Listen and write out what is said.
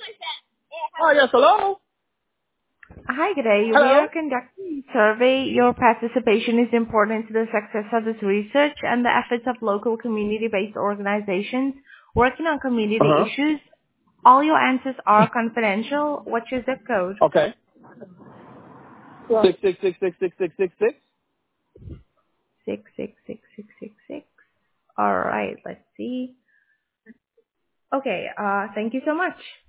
Oh, yes, hello? Hi, good day. We are Hello? conducting a survey. Your participation is important to the success of this research and the efforts of local community-based organizations working on community Uh-huh. issues. All your answers are confidential. What's your zip code? Okay. 6666666. 6666666. All right, let's see. Okay, thank you so much.